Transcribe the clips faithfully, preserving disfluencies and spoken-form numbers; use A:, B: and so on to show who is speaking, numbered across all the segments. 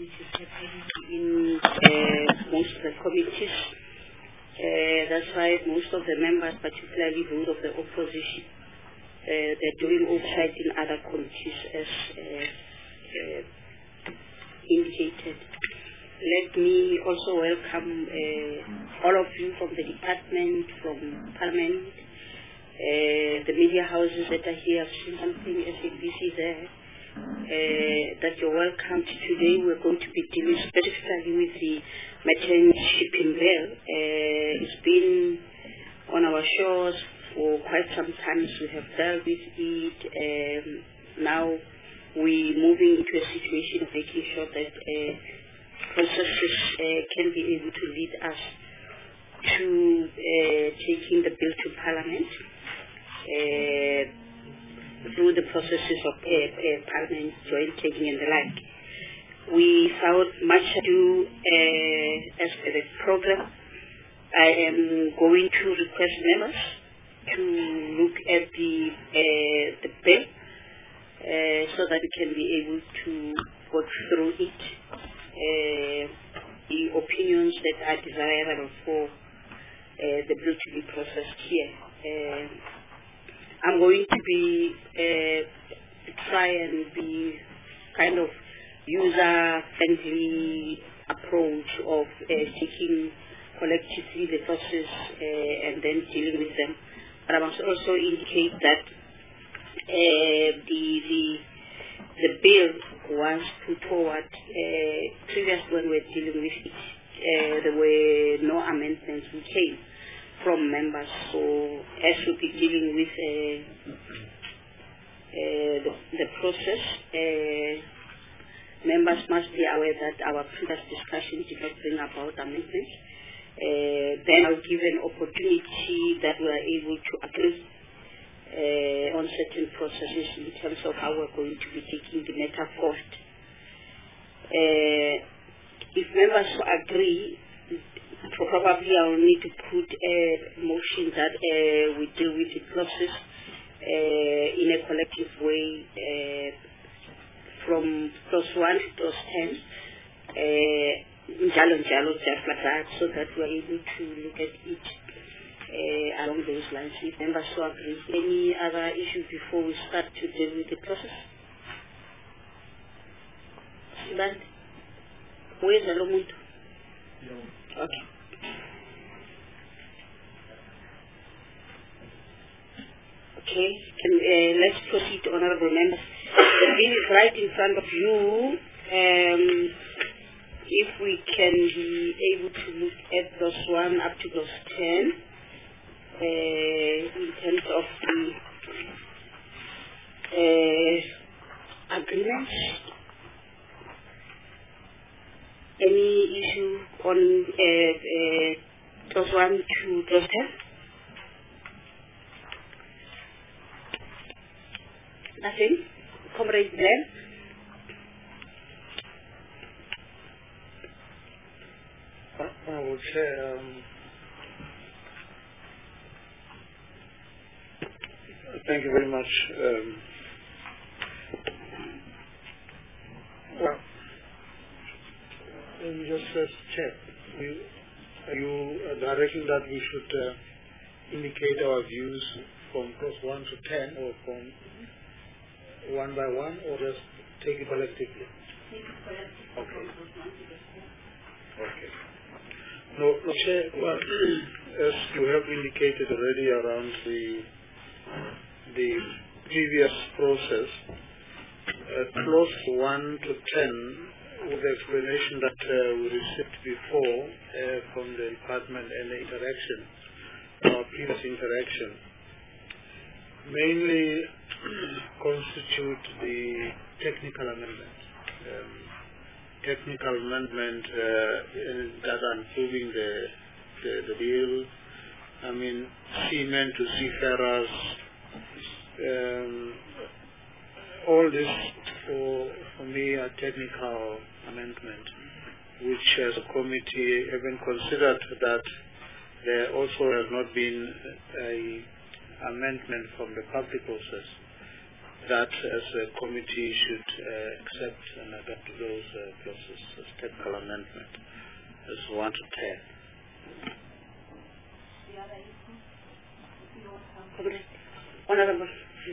A: which is happening in uh, most of the committees. Uh, that's why most of the members, particularly those of the opposition, uh, they're doing oversight in other committees as uh, uh, indicated. Let me also welcome uh, all of you from the department, from Parliament, uh, the media houses that are here. I've seen something S A B C there. Uh, that you're welcome to today. We're going to be dealing specifically with the Methane shipping bill. Uh, it's been on our shores for quite some time. We have dealt with it. Um, now we're moving into a situation of making sure that uh, processes uh, can be able to lead us to uh, taking the bill to Parliament. Uh, through the processes of uh, uh, Parliament, joint taking and the like. Without much ado, uh, as per the program, I am going to request members to look at the uh, the bill uh, so that we can be able to go through it, uh, the opinions that are desirable for uh, the bill to be processed here. Uh, I'm going to be uh, try and be kind of user-friendly approach of uh, taking collectively the process uh, and then dealing with them. But I must also indicate that uh, the the the bill was put forward uh, previously when we were dealing with it. Uh, there were no amendments we came from members, so as we'll be dealing with uh, uh, the, the process, uh, members must be aware that our previous discussion did not bring about amendments. Uh, then I'll give an opportunity that we are able to agree uh, on certain processes in terms of how we're going to be taking the matter forward. Uh, if members agree, probably I will need to put a motion that uh, we deal with the process uh, in a collective way uh, from clause one to clause ten, uh, jalo jalo, just like that, so that we are able to look at it uh, along those lines. If members so agree, any other issue before we start to deal with the process? But where's the Lomuntu? Okay. Okay, Can, uh, let's proceed, honorable members. The bill is right in front of you. Um, if we can be able to look at those one up to those ten, uh, in terms of the uh, agreements. Any issue on uh, uh, clause one to clause ten? Nothing? Comrade Glenn?
B: I would say um, thank you very much. Um, well, we just first check. We, are you uh, directing that we should uh, indicate our views from clause one to ten, or from one by one, or just take it collectively?
A: Take it collectively.
B: Okay. Okay. No, no, Chair, well, as you have indicated already around the the previous process, uh, clause one to ten, with the explanation that uh, we received before uh, from the department and the interaction, our previous interaction, mainly constitute the technical amendment. Um, technical amendment uh, that are improving the, the, the bill. I mean, seamen to seafarers. Um, all this for, for me a technical amendment, which as a committee having considered that there also has not been a amendment from the public process. that as a committee should uh, accept and adapt to those uh, clauses as technical amendment as one to ten.
A: Honorable.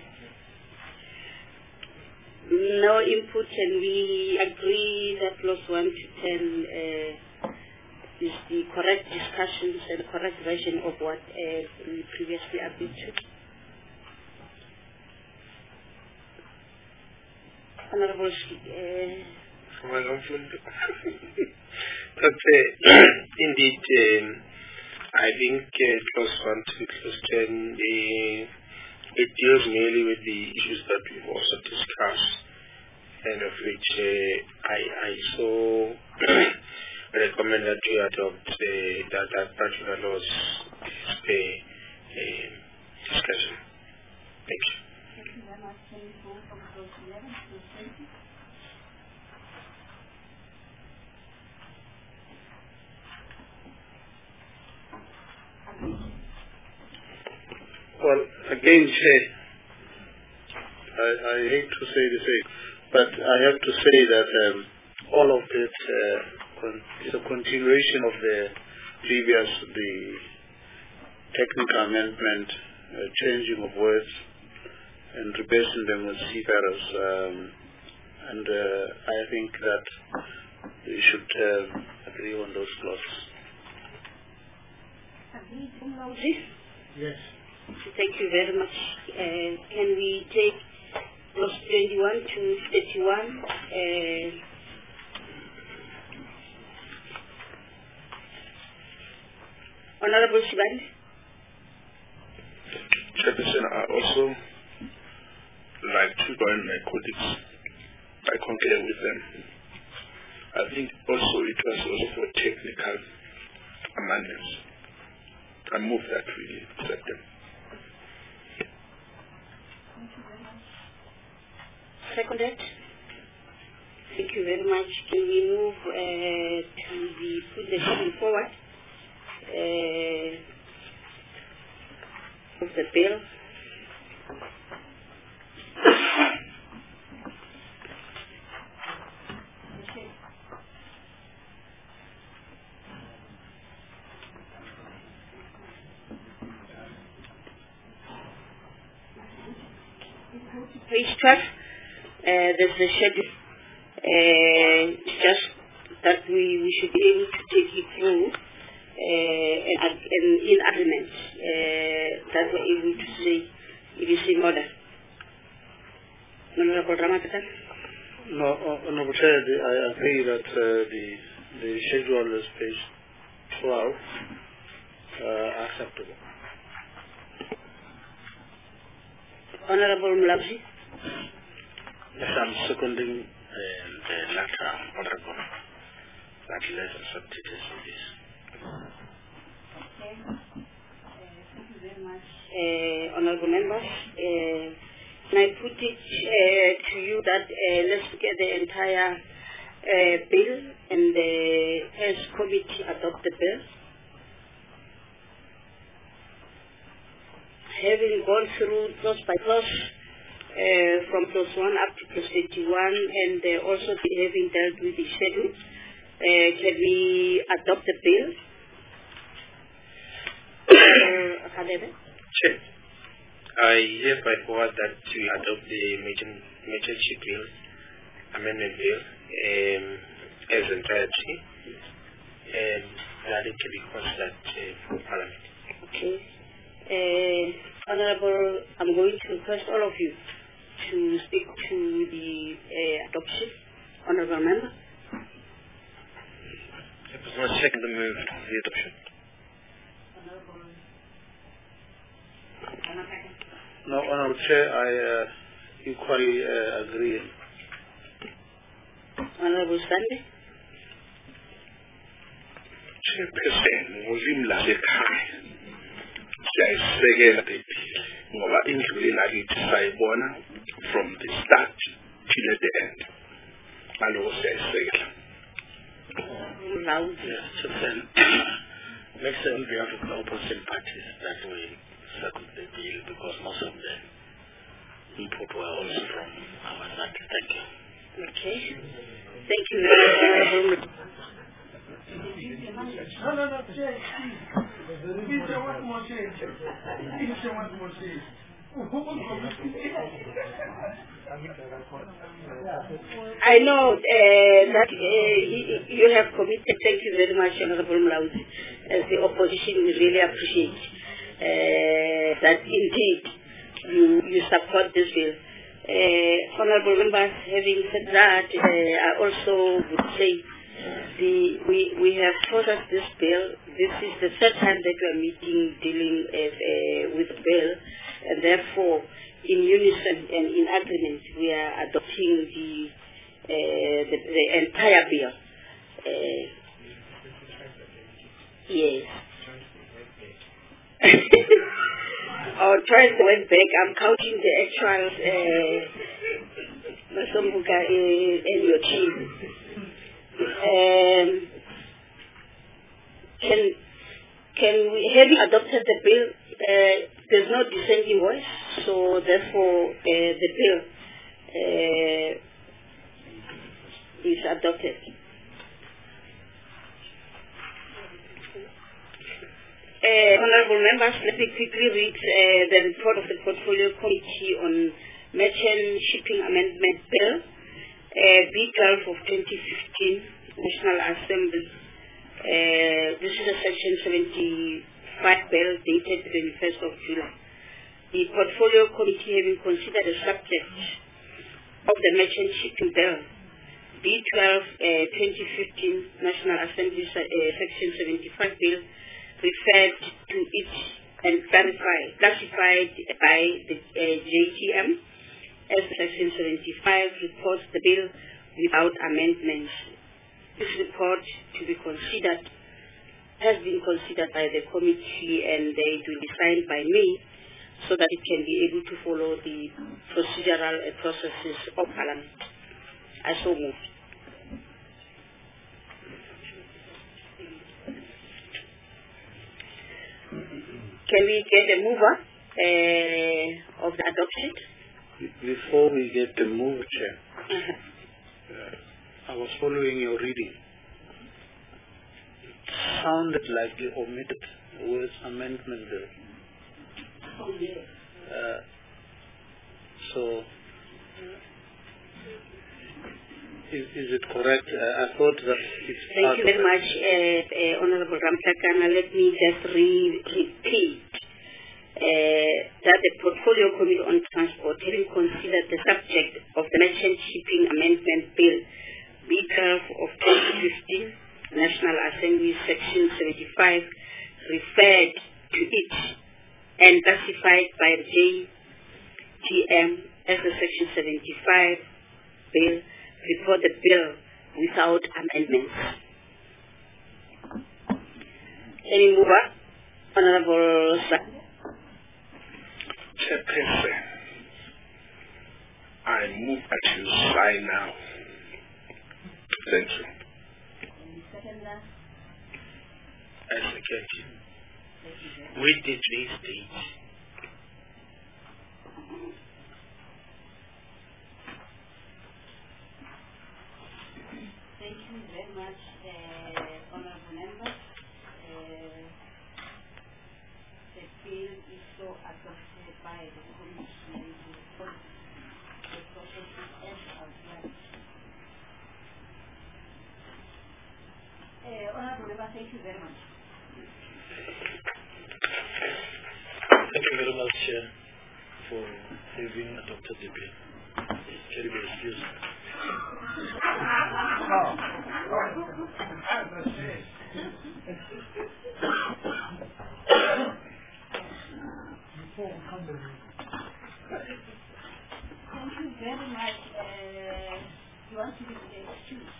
A: No input, and we agree that clause one to ten uh, is the correct discussions and correct version of what uh, we previously agreed to. Honorable, uh,
C: but uh, indeed, um, I think uh, clause one to clause ten, uh, it deals mainly with the issues that we've also discussed, and of which uh, I, I so recommend that we adopt uh, that, that particular laws uh, uh, discussion. Thank you.
A: Thank you very much. Can we go from clause eleven to clause twenty?
B: Well, again, Chair, I, I hate to say the same, but I have to say that um, all of it uh, con- is a continuation of the previous, the technical amendment, uh, changing of words, and replacing them with seafarers. Um, and uh, I think that we should uh, agree on those clauses.
A: Agree,
B: Yes.
A: Thank you very much. Uh, can we take clause twenty-one to thirty-one? Uh, Honorable Shibani?
C: Chairperson, I also like to join my colleagues. I concur with them. I think also it was also for technical amendments. I move that we accept them.
A: Seconded. Thank you very much. Can we move uh, to the put the schedule forward uh, of the bill? Page twelve. Uh, there's the schedule. Uh, just that we, we should be able to take it through uh, and, and in agreement uh, that we're able to say it is in order. Honorable Ramatatan?
B: No, Honorable Chair, I agree that uh, the the schedule is page twelve, uh, acceptable.
A: Honorable Mulabji?
D: Yes, I'm seconding uh, the latter honorable that let's accept it as it is.
A: Okay. Uh, thank you very much, uh, honorable members. Uh, can I put it uh, to you that uh, let's look at the entire uh, bill and the as committee adopt the bill? Having gone through clause by clause, uh, from clause one up to clause eighty-one, and uh, also having dealt with the schedule, uh, can we adopt the bill? uh,
C: Chair, I hereby forward that we adopt the emergency bill, amendment bill, um, as entirety, and that it can be considered uh, for Parliament.
A: Okay. Uh, Honorable, I'm going to request all of you to speak to the uh, adoption. Honorable Member.
C: I second the move to the adoption.
B: No, Honorable Chair, I uh, equally uh, agree.
A: Honorable Sunday.
C: Chairperson, ngolimi lasekhaya siyayisekela le bill ngoba indlu lakithi sayibona from the start till the end. Ngaloko siyayisekela.
D: Let's say on behalf of the opposition parties that we second the bill because most of them input were also from our side. Thank you.
A: Okay. Thank you very much.
B: No, no, no, Chair, please. Chair, what more, Chair? Chair, what more, Chair?
A: I know uh, that uh, you have committed. Thank you very much, Honorable Mlauzi. As the opposition, we really appreciate uh, that indeed you, you support this bill. Uh, honorable members, having said that, uh, I also would say the, we, we have processed this bill. This is the third time that we are meeting dealing uh, uh, with the bill, and therefore, in unison and in agreement, we are adopting the, uh, the, the entire bill. Uh, yes. Oh, twice the went back. I'm counting the actual Masombuka uh, and your team. Um, can can we have adopted the bill? Uh, there's no dissenting voice, so therefore uh, the bill uh, is adopted. Uh, honorable members, let me quickly read uh, the report of the Portfolio Committee on Merchant Shipping Amendment Bill, uh, B twelve of twenty fifteen, National Assembly. Uh, this is a Section seventy-five bill dated twenty-first of July. The Portfolio Committee, having considered the subject of the Merchant Shipping Bill, B twelve uh, twenty fifteen, National Assembly uh, Section seventy-five bill, referred to it and clarified, classified by the uh, J T M as Section seventy-five, reports the bill without amendments. This report to be considered has been considered by the committee, and it will be signed by me so that it can be able to follow the procedural uh, processes of Parliament. I so move. Can we get a mover uh, of the adoption?
B: Before we get the move, Chair,
A: Uh-huh.
B: uh, I was following your reading. It sounded like you omitted the words amendment bill.
A: Oh, yes.
B: Uh, so, is, is it correct? Uh, I thought that it's
A: Thank
B: part
A: you
B: of
A: very much, uh, uh, Honorable Ramtakana. Let me just re repeat uh, that the Portfolio Committee on Transport, having considered the subject of the Merchant Shipping Amendment Bill, B twelve of twenty fifteen, National Assembly Section seventy-five, referred to it and classified by the J T M as the Section seventy-five bill, report the bill without amendments. Any mover? Honorable Sir.
C: Chairperson, I move that you sign now. Thank you. I second you. We did this date.
A: Thank you very much, uh, honorable members. Uh, the bill is so adopted by the commission to put the processes as outlined. Uh, honorable members, thank you very much.
D: Thank you very much, Chair, for having adopted the bill. Can you be excused?
A: Thank you very much. Uh, you want to be excused?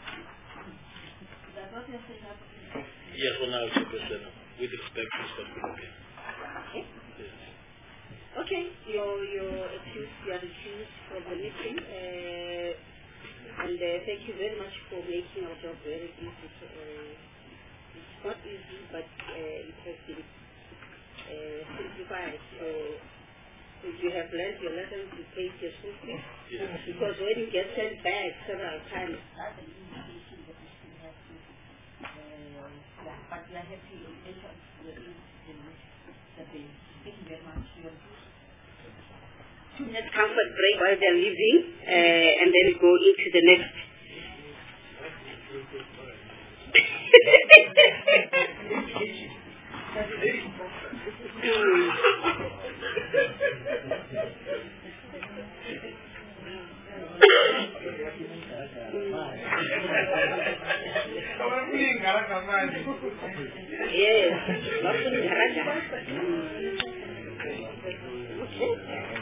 A: Is that what you're saying?
D: Yes, for now, Chairperson, with respect to Mister Philippe.
A: Okay.
D: Yes.
A: Okay, you're, you're excused, you are excused from the meeting. Uh, and uh, thank you very much for making our job very easy. Uh, it's not easy, but uh, it has been uh, simplified. So if you have learned your lessons, you the school fees. Yes. Because when you get sent back several times,
E: but we are happy in patients that they thank you very much.
A: Let's comfort break while they're leaving, uh, and then go into the next. Yes,